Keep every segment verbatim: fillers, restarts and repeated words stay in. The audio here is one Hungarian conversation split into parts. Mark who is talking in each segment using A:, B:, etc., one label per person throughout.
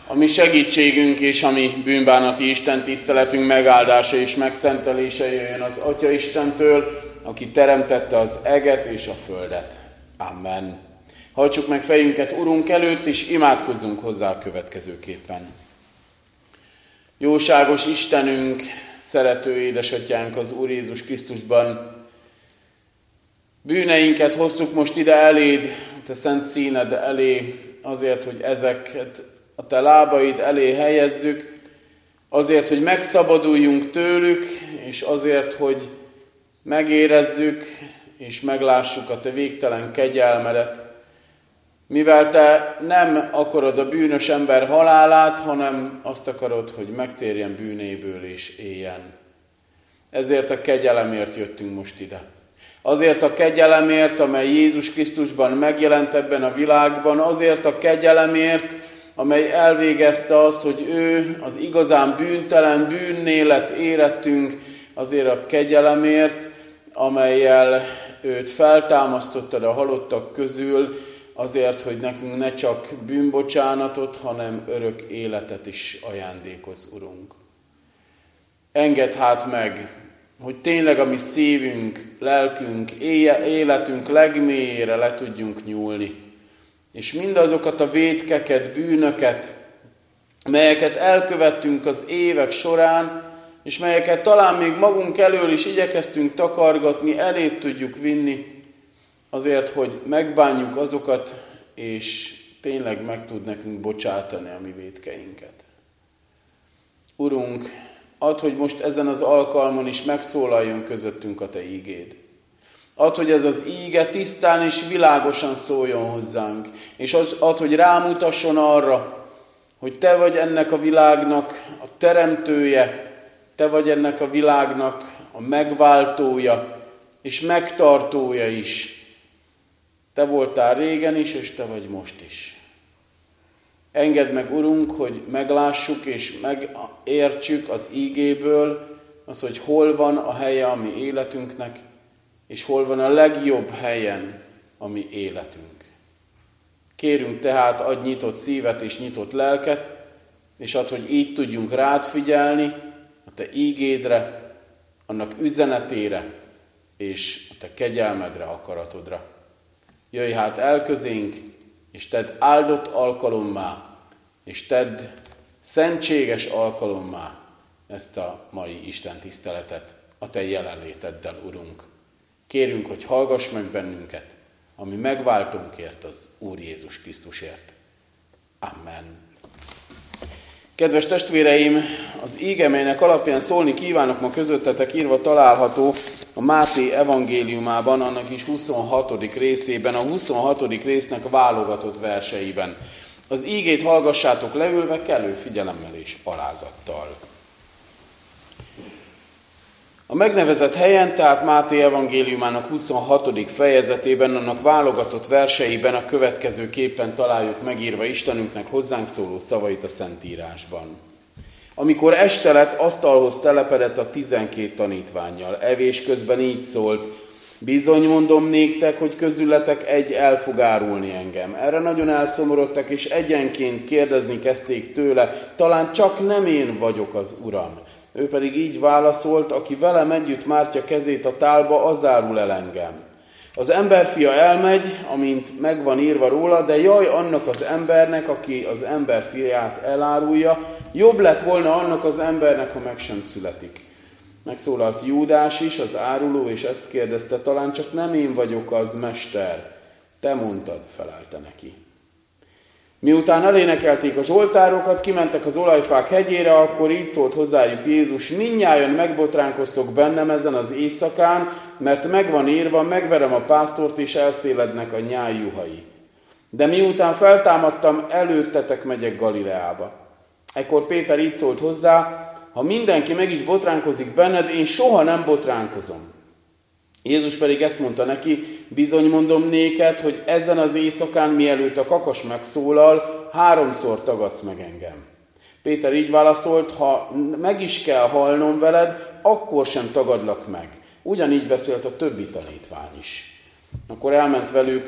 A: A mi segítségünk és a mi bűnbánati Isten tiszteletünk megáldása és megszentelése jöjjön az Atya Istentől, aki teremtette az eget és a földet. Amen. Hajtsuk meg fejünket Urunk előtt, és imádkozzunk hozzá a következőképpen. Jóságos Istenünk, szerető édesatyánk az Úr Jézus Krisztusban, bűneinket hoztuk most ide eléd, te szent színed elé, azért, hogy ezeket a te lábaid elé helyezzük, azért, hogy megszabaduljunk tőlük, és azért, hogy megérezzük és meglássuk a te végtelen kegyelmedet, mivel te nem akarod a bűnös ember halálát, hanem azt akarod, hogy megtérjen bűnéből és éljen. Ezért a kegyelemért jöttünk most ide. Azért a kegyelemért, amely Jézus Krisztusban megjelent ebben a világban, azért a kegyelemért, amely elvégezte azt, hogy ő az igazán bűntelen, bűnnélet érettünk, azért a kegyelemért, amellyel őt feltámasztottad a halottak közül, azért, hogy nekünk ne csak bűnbocsánatot, hanem örök életet is ajándékoz, Urunk. Engedd hát meg, hogy tényleg a mi szívünk, lelkünk, életünk legmélyére le tudjunk nyúlni, és mindazokat a vétkeket, bűnöket, melyeket elkövettünk az évek során, és melyeket talán még magunk elől is igyekeztünk takargatni, elét tudjuk vinni, azért, hogy megbánjuk azokat, és tényleg meg tud nekünk bocsátani a mi vétkeinket. Urunk, add, hogy most ezen az alkalmon is megszólaljon közöttünk a te ígéd. Add, hogy ez az íge tisztán és világosan szóljon hozzánk, és add, hogy rámutasson arra, hogy te vagy ennek a világnak a teremtője, te vagy ennek a világnak a megváltója és megtartója is. Te voltál régen is, és te vagy most is. Engedd meg, Urunk, hogy meglássuk és megértsük az ígéből az, hogy hol van a helye a mi életünknek, és hol van a legjobb helyen a mi életünk. Kérünk tehát, adj nyitott szívet és nyitott lelket, és add, hogy így tudjunk rád figyelni, a te ígédre, annak üzenetére, és a te kegyelmedre, akaratodra. Jöjj hát el közénk, és tedd áldott alkalommá, és tedd szentséges alkalommá ezt a mai Isten tiszteletet a te jelenléteddel, Urunk. Kérünk, hogy hallgass meg bennünket, ami megváltónkért, az Úr Jézus Krisztusért. Amen. Kedves testvéreim, az íge, melynek alapján szólni kívánok ma közöttetek, írva található a Máté evangéliumában, annak is huszonhatodik részében, a huszonhatodik résznek válogatott verseiben. Az ígét hallgassátok leülve, kellő figyelemmel és alázattal. A megnevezett helyen, tehát Máté evangéliumának huszonhatodik fejezetében, annak válogatott verseiben a következő képen találjuk megírva Istenünknek hozzánk szóló szavait a Szentírásban. Amikor este lett, asztalhoz telepedett a tizenkét tanítvánnyal. Evés közben így szólt: bizony mondom néktek, hogy közületek egy el fog árulni engem. Erre nagyon elszomorodtak, és egyenként kérdezni kezdték tőle: talán csak nem én vagyok az Uram. Ő pedig így válaszolt: aki velem együtt mártja kezét a tálba, az árul el engem. Az emberfia elmegy, amint megvan írva róla, de jaj annak az embernek, aki az emberfiát elárulja, jobb lett volna annak az embernek, ha meg sem születik. Megszólalt Júdás is, az áruló, és ezt kérdezte: talán csak nem én vagyok az, mester? Te mondtad, felelte neki. Miután elénekelték a zsoltárokat, kimentek az olajfák hegyére, akkor így szólt hozzájuk Jézus: mindnyájan megbotránkoztok bennem ezen az éjszakán, mert megvan írva, megverem a pásztort, és elszélednek a nyáj juhai. De miután feltámadtam, előttetek megyek Galileába. Ekkor Péter így szólt hozzá: ha mindenki meg is botránkozik benned, én soha nem botránkozom. Jézus pedig ezt mondta neki: bizony mondom néked, hogy ezen az éjszakán, mielőtt a kakas megszólal, háromszor tagadsz meg engem. Péter így válaszolt: ha meg is kell halnom veled, akkor sem tagadlak meg. Ugyanígy beszélt a többi tanítvány is. Akkor elment velük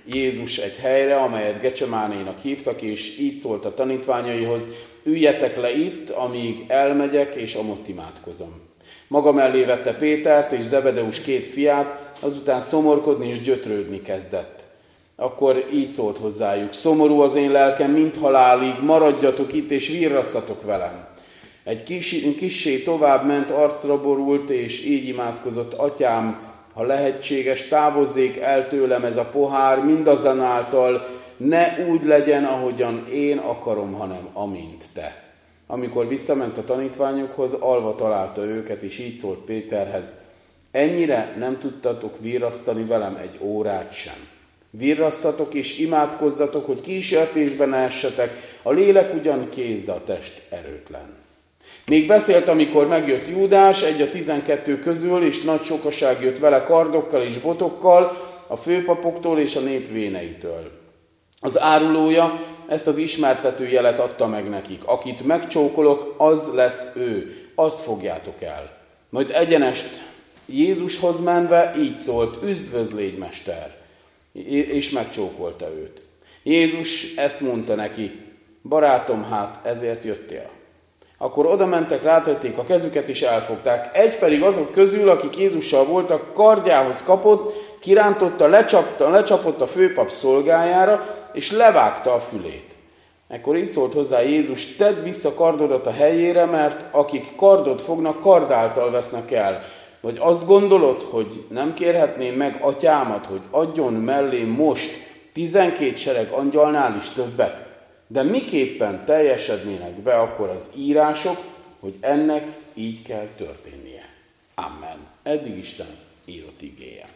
A: Jézus egy helyre, amelyet Gecsemánénak hívtak, és így szólt a tanítványaihoz: üljetek le itt, amíg elmegyek, és amott imádkozom. Maga mellé vette Pétert és Zebedeus két fiát, azután szomorkodni és gyötrődni kezdett. Akkor így szólt hozzájuk: szomorú az én lelkem, mint halálig, maradjatok itt, és virrasszatok velem. Egy kis, kissé tovább ment, arcra borult, és így imádkozott: atyám, ha lehetséges, távozzék el tőlem ez a pohár, mindazonáltal ne úgy legyen, ahogyan én akarom, hanem amint te. Amikor visszament a tanítványokhoz, alva találta őket, és így szólt Péterhez: ennyire nem tudtatok virrasztani velem egy órát sem. Virrasszatok és imádkozzatok, hogy kísértésben ne essetek, a lélek ugyan kész, de a test erőtlen. Még beszélt, amikor megjött Júdás, egy a tizenkettő közül, és nagy sokaság jött vele kardokkal és botokkal, a főpapoktól és a nép véneitől. Az árulója ezt az ismertető jelet adta meg nekik: akit megcsókolok, az lesz ő, azt fogjátok el. Majd egyenest Jézushoz menve így szólt: üdvözlégy, mester! És megcsókolta őt. Jézus ezt mondta neki: barátom, hát ezért jöttél. Akkor oda mentek, rátették a kezüket és elfogták. Egy pedig azok közül, akik Jézussal voltak, kardjához kapott, kirántotta, lecsapta, lecsapott a főpap szolgájára, és levágta a fülét. Ekkor így szólt hozzá Jézus: tedd vissza kardodat a helyére, mert akik kardot fognak, kard által vesznek el. Vagy azt gondolod, hogy nem kérhetném meg atyámat, hogy adjon mellé most tizenkét sereg angyalnál is többet? De miképpen teljesednének be akkor az írások, hogy ennek így kell történnie. Amen. Eddig Isten írott igéje.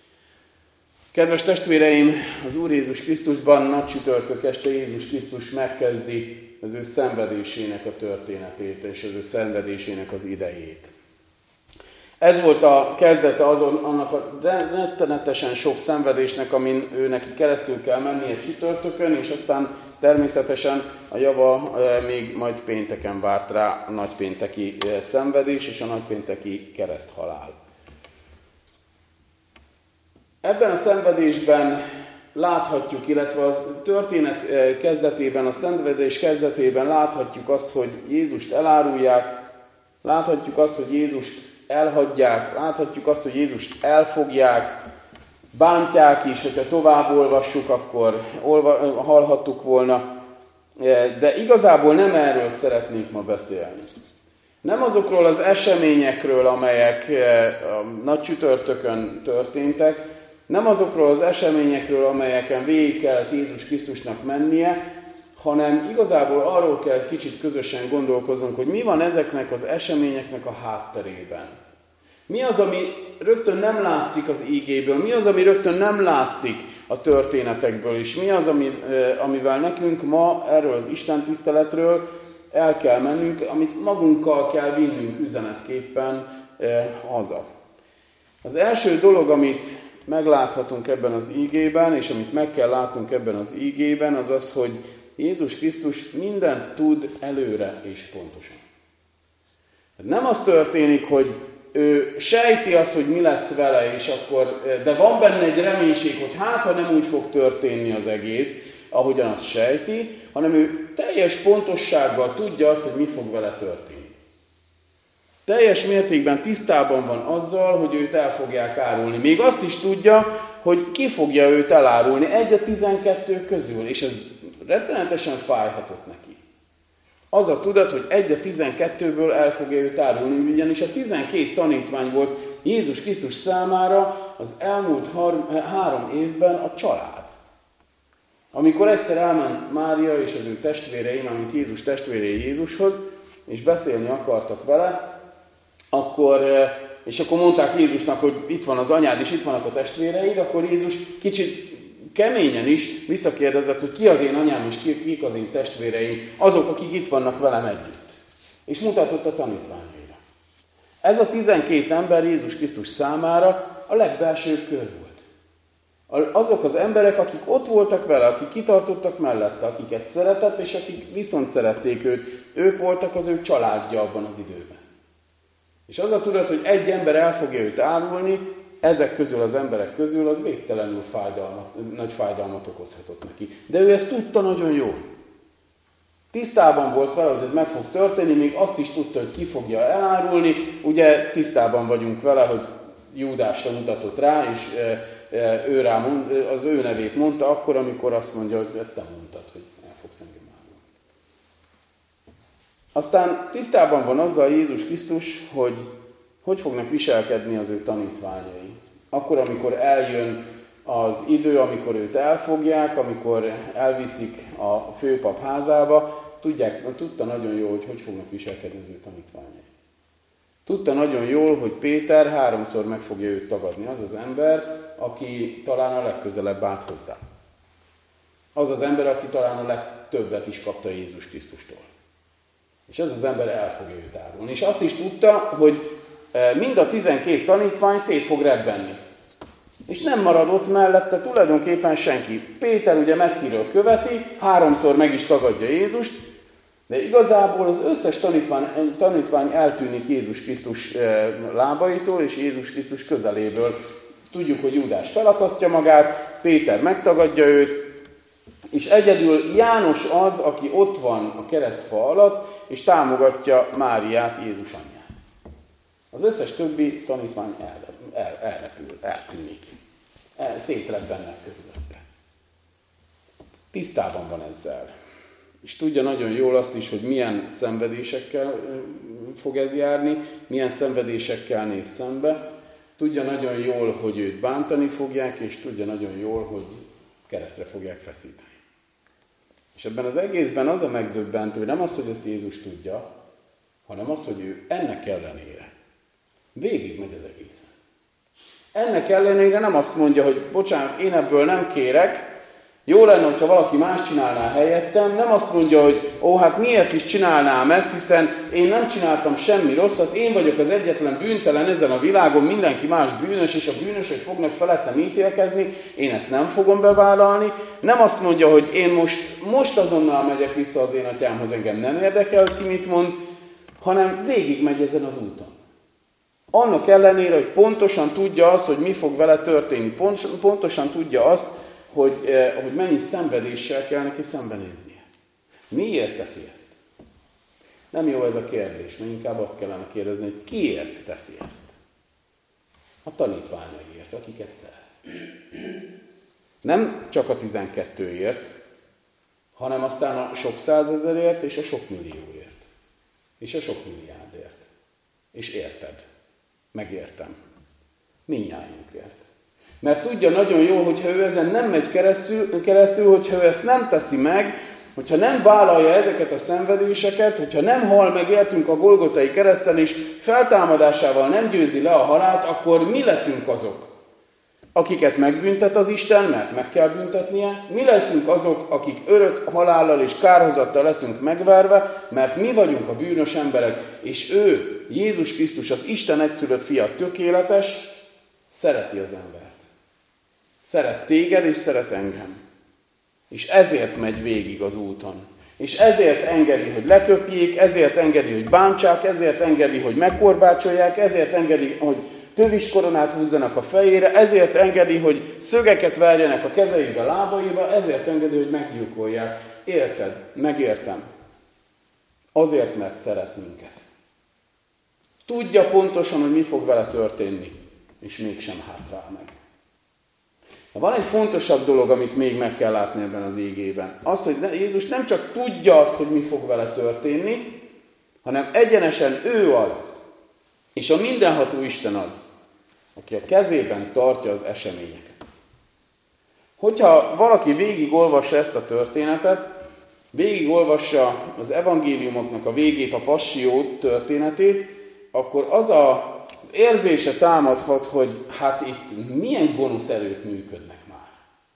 A: Kedves testvéreim, az Úr Jézus Krisztusban nagy csütörtök este Jézus Krisztus megkezdi az ő szenvedésének a történetét és az ő szenvedésének az idejét. Ez volt a kezdete azon, annak a rettenetesen sok szenvedésnek, amin ő neki keresztül kell mennie csütörtökön, és aztán természetesen a java még majd pénteken várt rá a nagypénteki szenvedés és a nagypénteki kereszthalál. Ebben a szenvedésben láthatjuk, illetve a történet kezdetében, a szenvedés kezdetében láthatjuk azt, hogy Jézust elárulják, láthatjuk azt, hogy Jézust elhagyják, láthatjuk azt, hogy Jézust elfogják, bántják is, hogyha tovább olvassuk, akkor olva, hallhattuk volna, de igazából nem erről szeretnék ma beszélni. Nem azokról az eseményekről, amelyek a nagy csütörtökön történtek, nem azokról az eseményekről, amelyeken végig kellett Jézus Krisztusnak mennie, hanem igazából arról kell kicsit közösen gondolkoznunk, hogy mi van ezeknek az eseményeknek a hátterében. Mi az, ami rögtön nem látszik az ígéből, mi az, ami rögtön nem látszik a történetekből, és mi az, amivel nekünk ma erről az Isten tiszteletről el kell mennünk, amit magunkkal kell vinnünk üzenetképpen haza. Az első dolog, amit megláthatunk ebben az ígében, és amit meg kell látnunk ebben az ígében, az az, hogy Jézus Krisztus mindent tud előre és pontosan. Nem az történik, hogy ő sejti azt, hogy mi lesz vele, és akkor, de van benne egy reménység, hogy hát, ha nem úgy fog történni az egész, ahogyan azt sejti, hanem ő teljes pontossággal tudja azt, hogy mi fog vele történni. Teljes mértékben tisztában van azzal, hogy őt el fogják árulni. Még azt is tudja, hogy ki fogja őt elárulni egy a tizenkettő közül, és ez rettenetesen fájhatott neki. Az a tudat, hogy egy a tizenkettőből el fogja őt árulni, ugyanis a tizenkét tanítvány volt Jézus Krisztus számára az elmúlt három évben a család. Amikor egyszer elment Mária és az ő testvérei, amint Jézus testvérei Jézushoz, és beszélni akartak vele, akkor, és akkor mondták Jézusnak, hogy itt van az anyád, és itt vannak a testvéreid, akkor Jézus kicsit keményen is visszakérdezett, hogy ki az én anyám, és kik az én testvéreim, azok, akik itt vannak velem együtt. És mutatott a tanítványaira. Ez a tizenkét ember Jézus Krisztus számára a legbelsőbb kör volt. Azok az emberek, akik ott voltak vele, akik kitartottak mellette, akiket szeretett, és akik viszont szerették őt, ők voltak az ő családja abban az időben. És az a tudat, hogy egy ember el fogja őt árulni, ezek közül az emberek közül, az végtelenül fájdalmat, nagy fájdalmat okozhatott neki. De ő ezt tudta nagyon jól. Tisztában volt vele, hogy ez meg fog történni, még azt is tudta, hogy ki fogja elárulni. Ugye tisztában vagyunk vele, hogy Júdásra mutatott rá, és ő rá, az ő nevét mondta akkor, amikor azt mondja, hogy te mondtad, hogy el fogsz engem árulni. Aztán tisztában van azzal Jézus Krisztus, hogy hogy fognak viselkedni az ő tanítványai. Akkor, amikor eljön az idő, amikor őt elfogják, amikor elviszik a főpap házába, tudják, tudta nagyon jól, hogy hogy fognak viselkedni az ő tanítványai. Tudta nagyon jól, hogy Péter háromszor meg fogja őt tagadni. Az az ember, aki talán a legközelebb állt hozzá. Az az ember, aki talán a legtöbbet is kapta Jézus Krisztustól. És ez az ember el fogja őt árulni. És azt is tudta, hogy mind a tizenkét tanítvány szét fog rebbenni. És nem marad ott mellette tulajdonképpen senki. Péter ugye messziről követi, háromszor meg is tagadja Jézust, de igazából az összes tanítvány, tanítvány eltűnik Jézus Krisztus lábaitól és Jézus Krisztus közeléből. Tudjuk, hogy Júdás felakasztja magát, Péter megtagadja őt, és egyedül János az, aki ott van a keresztfa alatt, és támogatja Máriát, Jézus anyját. Az összes többi tanítvány el, el, elrepül, eltűnik. El, szétrebbennek körülötte. Tisztában van ezzel. És tudja nagyon jól azt is, hogy milyen szenvedésekkel fog ez járni, milyen szenvedésekkel néz szembe. Tudja nagyon jól, hogy őt bántani fogják, és tudja nagyon jól, hogy keresztre fogják feszíteni. És ebben az egészben az a megdöbbentő, nem az, hogy ezt Jézus tudja, hanem az, hogy ő ennek ellenére végig megy az egész. Ennek ellenére nem azt mondja, hogy bocsánat, én ebből nem kérek, jó lenne, hogyha valaki más csinálná helyettem, nem azt mondja, hogy ó, hát miért is csinálnám ezt, hiszen én nem csináltam semmi rosszat, én vagyok az egyetlen bűntelen ezen a világon, mindenki más bűnös, és a bűnösök fognak felettem ítélkezni, én ezt nem fogom bevállalni. Nem azt mondja, hogy én most, most azonnal megyek vissza az én atyámhoz, engem nem érdekel, hogy ki mit mond, hanem végig megy ezen az úton. Annak ellenére, hogy pontosan tudja azt, hogy mi fog vele történni, pontosan tudja azt, hogy, hogy mennyi szenvedéssel kell neki szembenéznie. Miért teszi ezt? Nem jó ez a kérdés, mert inkább azt kellene kérdezni, hogy kiért teszi ezt? A tanítványaiért, akiket szeret. Nem csak a tizenkettőért, hanem aztán a sok százezerért és a sok millióért. És a sok milliárdért. És érted. Megértem. Mindnyájunkért. Mert tudja nagyon jól, hogyha ő ezen nem megy keresztül, keresztül, hogyha ő ezt nem teszi meg, hogyha nem vállalja ezeket a szenvedéseket, hogyha nem hal meg értünk a Golgotai kereszten, és feltámadásával nem győzi le a halált, akkor mi leszünk azok, akiket megbüntet az Isten, mert meg kell büntetnie? Mi leszünk azok, akik örök halállal és kárhozattal leszünk megverve, mert mi vagyunk a bűnös emberek, és ő, Jézus Krisztus, az Isten egyszülött fia tökéletes, szereti az embert. Szeret téged, és szeret engem. És ezért megy végig az úton. És ezért engedi, hogy leköpjék, ezért engedi, hogy bántsák, ezért engedi, hogy megkorbácsolják, ezért engedi, hogy tövis koronát húzzanak a fejére, ezért engedi, hogy szögeket verjenek a kezeibe, lábaiba, ezért engedi, hogy meggyilkolják. Érted? Megértem. Azért, mert szeret minket. Tudja pontosan, hogy mi fog vele történni, és mégsem hátrál meg. De van egy fontosabb dolog, amit még meg kell látni ebben az igében. Az, hogy Jézus nem csak tudja azt, hogy mi fog vele történni, hanem egyenesen ő az, és a mindenható Isten az, aki a kezében tartja az eseményeket. Hogyha valaki végigolvassa ezt a történetet, végigolvassa az evangéliumoknak a végét, a passzió történetét, akkor az a Az érzése támadhat, hogy hát itt milyen gonosz erők működnek már.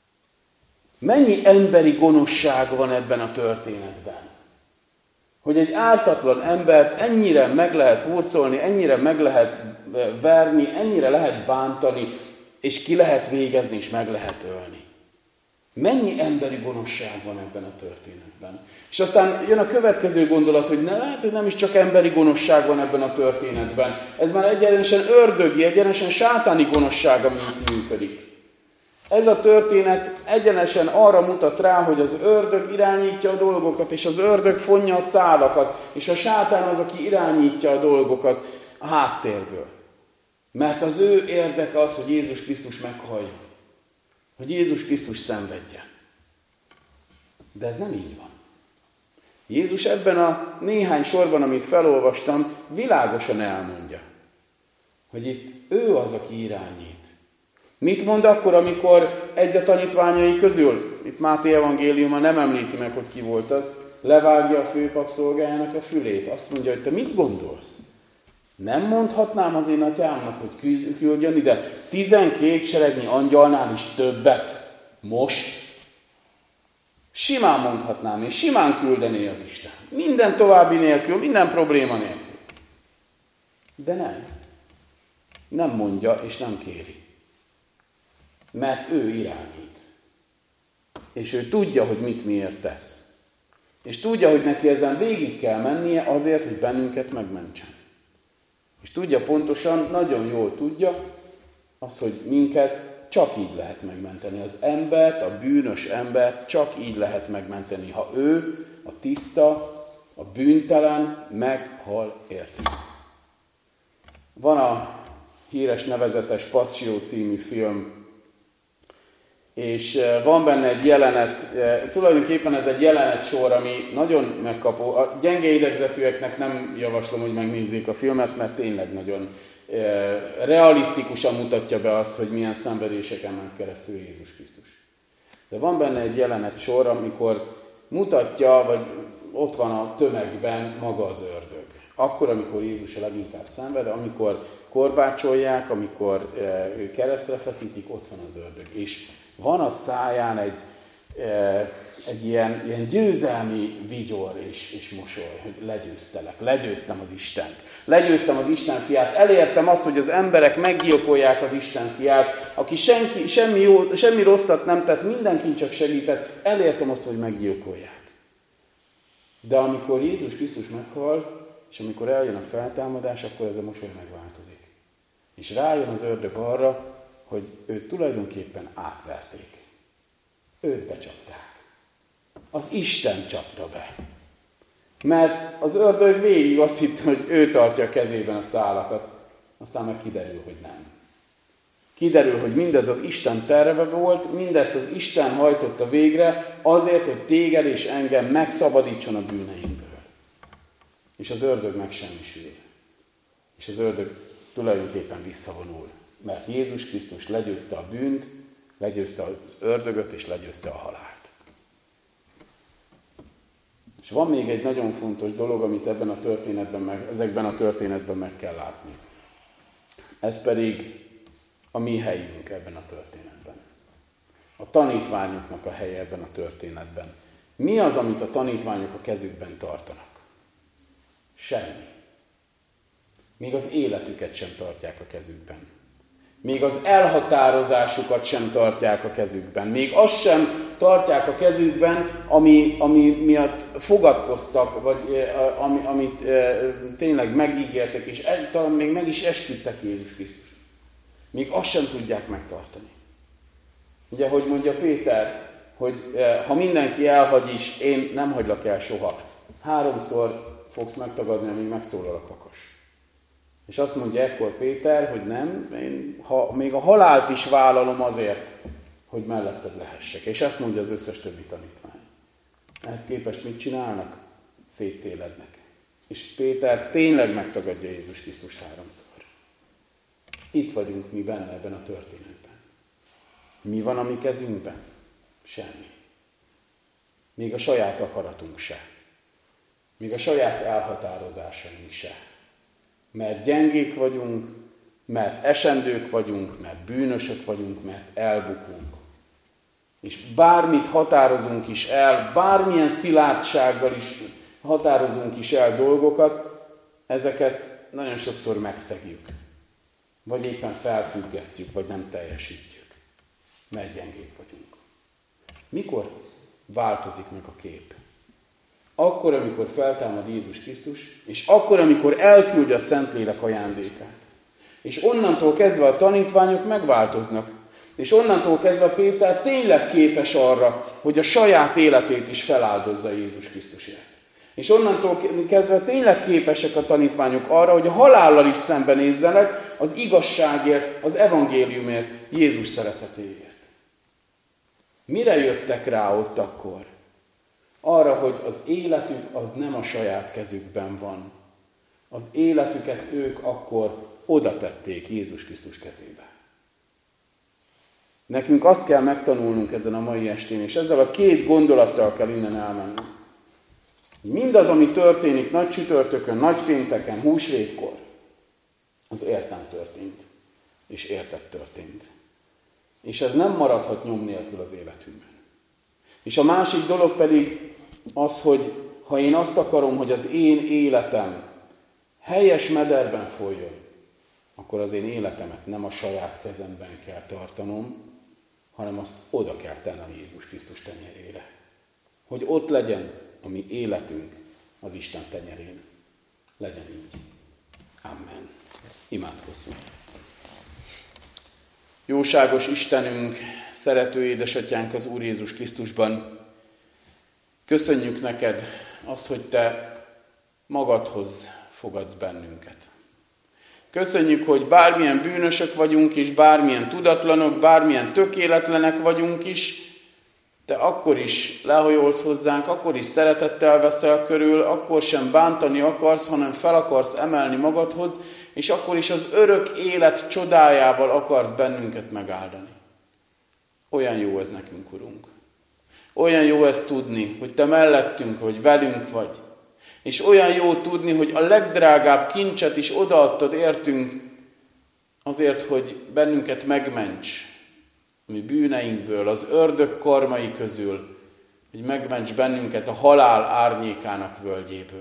A: Mennyi emberi gonoszság van ebben a történetben. Hogy egy ártatlan embert ennyire meg lehet hurcolni, ennyire meg lehet verni, ennyire lehet bántani, és ki lehet végezni, és meg lehet ölni. Mennyi emberi gonoszság van ebben a történetben. És aztán jön a következő gondolat, hogy ne, lehet, hogy nem is csak emberi gonoszság van ebben a történetben. Ez már egyenesen ördögi, egyenesen sátáni gonoszság, ami itt működik. Ez a történet egyenesen arra mutat rá, hogy az ördög irányítja a dolgokat, és az ördög fonja a szálakat, és a sátán az, aki irányítja a dolgokat a háttérből. Mert az ő érdeke az, hogy Jézus Krisztus meghalljon. Hogy Jézus Krisztus szenvedjen. De ez nem így van. Jézus ebben a néhány sorban, amit felolvastam, világosan elmondja, hogy itt ő az, aki irányít. Mit mond akkor, amikor egy a tanítványai közül, itt Máté evangéliuma nem említi meg, hogy ki volt az, levágja a főpap szolgájának a fülét. Azt mondja, hogy te mit gondolsz? Nem mondhatnám az én atyámnak, hogy küldjön ide tizenkét seregnyi angyalnál is többet most? Simán mondhatnám, és simán küldené az Isten. Minden további nélkül, minden probléma nélkül. De nem. Nem mondja, és nem kéri. Mert ő irányít. És ő tudja, hogy mit miért tesz. És tudja, hogy neki ezen végig kell mennie azért, hogy bennünket megmentsen. És tudja pontosan, nagyon jól tudja, az, hogy minket csak így lehet megmenteni. Az embert, a bűnös embert csak így lehet megmenteni, ha ő, a tiszta, a bűntelen meghal értünk. Van a híres nevezetes Passió című film, és van benne egy jelenet, tulajdonképpen ez egy jelenet sor, ami nagyon megkapó. A gyenge idegzetűeknek nem javaslom, hogy megnézzék a filmet, mert tényleg nagyon realisztikusan mutatja be azt, hogy milyen szenvedéseken ment keresztül Jézus Krisztus. De van benne egy jelenet sor, amikor mutatja, vagy ott van a tömegben maga az ördög. Akkor, amikor Jézus a leginkább szenved, amikor korbácsolják, amikor keresztre feszítik, ott van az ördög. És van a száján egy, egy ilyen, ilyen győzelmi vigyor és, és mosoly, hogy legyőztelek, legyőztem az Istent. Legyőztem az Isten fiát, elértem azt, hogy az emberek meggyilkolják az Isten fiát, aki senki, semmi, jó, semmi rosszat nem tett, mindenkin csak segített, elértem azt, hogy meggyilkolják. De amikor Jézus Krisztus meghal, és amikor eljön a feltámadás, akkor ez a mosoly megváltozik. És rájön az ördög arra, hogy őt tulajdonképpen átverték. Őt becsapták. Az Isten csapta be. Mert az ördög végig azt hitte, hogy ő tartja a kezében a szálakat, aztán meg kiderül, hogy nem. Kiderül, hogy mindez az Isten terve volt, mindezt az Isten hajtotta végre azért, hogy téged és engem megszabadítson a bűneinkből. És az ördög megsemmisül. És az ördög tulajdonképpen visszavonul. Mert Jézus Krisztus legyőzte a bűnt, legyőzte az ördögöt és legyőzte a halált. És van még egy nagyon fontos dolog, amit ebben a történetben meg, ezekben a történetben meg kell látni. Ez pedig a mi helyünk ebben a történetben. A tanítványoknak a helye ebben a történetben. Mi az, amit a tanítványok a kezükben tartanak? Semmi. Még az életüket sem tartják a kezükben. Még az elhatározásukat sem tartják a kezükben. Még azt sem tartják a kezükben, ami, ami miatt fogadkoztak, vagy ami, amit e, tényleg megígértek, és egy, talán még meg is esküdtek Jézus Krisztus. Még azt sem tudják megtartani. Ugye, hogy mondja Péter, hogy e, ha mindenki elhagy is, én nem hagylak el soha. Háromszor fogsz megtagadni, amíg megszólal a kakas. És azt mondja ekkor Péter, hogy nem, én ha, még a halált is vállalom azért, hogy melletted lehessek. És ezt mondja az összes többi tanítvány. Ehhez képest mit csinálnak? Szétszélednek. És Péter tényleg megtagadja Jézus Krisztus háromszor. Itt vagyunk mi benne ebben a történetben. Mi van a mi kezünkben? Semmi. Még a saját akaratunk se. Még a saját elhatározásaink se. Mert gyengék vagyunk, mert esendők vagyunk, mert bűnösök vagyunk, mert elbukunk. És bármit határozunk is el, bármilyen szilárdsággal is határozunk is el dolgokat, ezeket nagyon sokszor megszegjük. Vagy éppen felfüggesztjük, vagy nem teljesítjük. Mert gyengék vagyunk. Mikor változik meg a kép? Akkor, amikor feltámad Jézus Krisztus, és akkor, amikor elküldi a Szentlélek ajándékát. És onnantól kezdve a tanítványok megváltoznak. És onnantól kezdve Péter tényleg képes arra, hogy a saját életét is feláldozza Jézus Krisztusért. És onnantól kezdve tényleg képesek a tanítványok arra, hogy a halállal is szembenézzenek az igazságért, az evangéliumért, Jézus szeretetéért. Mire jöttek rá ott akkor? Arra, hogy az életük az nem a saját kezükben van. Az életüket ők akkor oda tették Jézus Krisztus kezébe. Nekünk azt kell megtanulnunk ezen a mai estén, és ezzel a két gondolattal kell innen elmennünk. Mindaz, ami történik nagy csütörtökön, nagy pénteken, húsvétkor, az értem történt, és értett történt. És ez nem maradhat nyom nélkül az életünkben. És a másik dolog pedig az, hogy ha én azt akarom, hogy az én életem helyes mederben folyjon, akkor az én életemet nem a saját kezemben kell tartanom, hanem azt oda kell tennem Jézus Krisztus tenyerére. Hogy ott legyen a mi életünk az Isten tenyerén. Legyen így. Amen. Imádkozzunk. Jóságos Istenünk, szerető édesatyánk az Úr Jézus Krisztusban, köszönjük neked azt, hogy te magadhoz fogadsz bennünket. Köszönjük, hogy bármilyen bűnösök vagyunk is, bármilyen tudatlanok, bármilyen tökéletlenek vagyunk is, te akkor is lehajolsz hozzánk, akkor is szeretettel veszel körül, akkor sem bántani akarsz, hanem fel akarsz emelni magadhoz, és akkor is az örök élet csodájával akarsz bennünket megáldani. Olyan jó ez nekünk, Urunk. Olyan jó ezt tudni, hogy te mellettünk vagy, velünk vagy. És olyan jó tudni, hogy a legdrágább kincset is odaadtad értünk, azért, hogy bennünket megments a mi bűneinkből, az ördög karmai közül, hogy megments bennünket a halál árnyékának völgyéből.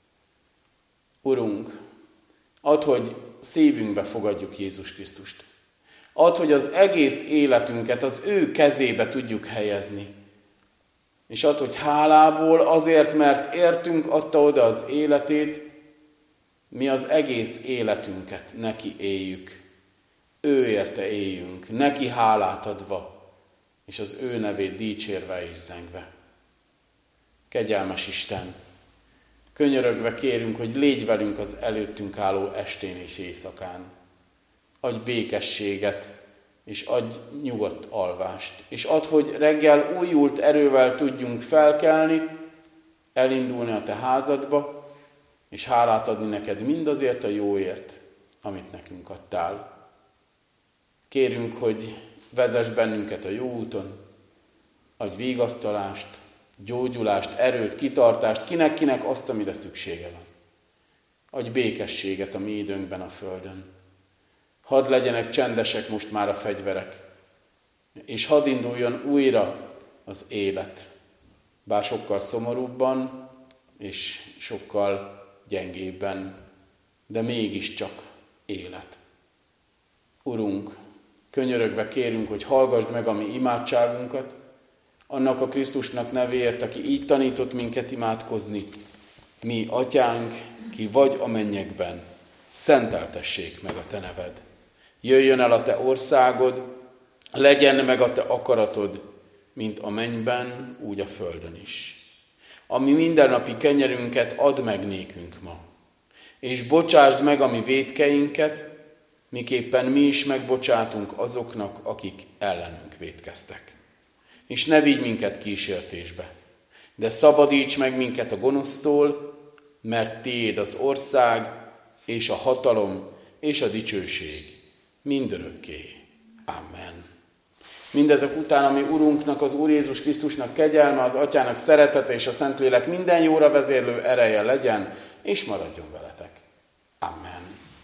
A: Urunk, add, hogy szívünkbe fogadjuk Jézus Krisztust. Add, hogy az egész életünket az ő kezébe tudjuk helyezni. És add, hogy hálából azért, mert értünk, adta oda az életét, mi az egész életünket neki éljük. Ő érte éljünk, neki hálát adva, és az ő nevét dicsérve és zengve. Kegyelmes Isten, könyörögve kérünk, hogy légy velünk az előttünk álló estén és éjszakán. Adj békességet, és adj nyugodt alvást. És add, hogy reggel újult erővel tudjunk felkelni, elindulni a te házadba, és hálát adni neked mindazért a jóért, amit nekünk adtál. Kérünk, hogy vezess bennünket a jó úton, adj vigasztalást, gyógyulást, erőt, kitartást, kinek-kinek azt, amire szüksége van. Adj békességet a mi időnkben a földön. Hadd legyenek csendesek most már a fegyverek, és hadd induljon újra az élet, bár sokkal szomorúbban és sokkal gyengébben, de mégiscsak élet. Urunk, könyörögve kérünk, hogy hallgassd meg a mi imádságunkat, annak a Krisztusnak nevéért, aki így tanított minket imádkozni. Mi, Atyánk, ki vagy a mennyekben, szenteltessék meg a te neved. Jöjjön el a te országod, legyen meg a te akaratod, mint a mennyben, úgy a földön is. Ami mindennapi kenyerünket add meg nékünk ma, és bocsásd meg a mi vétkeinket, miképpen mi is megbocsátunk azoknak, akik ellenünk vétkeztek. És ne vigy minket kísértésbe, de szabadíts meg minket a gonosztól, mert tiéd az ország, és a hatalom, és a dicsőség mindörökké. Amen. Mindezek után, ami Urunknak, az Úr Jézus Krisztusnak kegyelme, az Atyának szeretete és a Szentlélek minden jóra vezérlő ereje legyen, és maradjon veletek.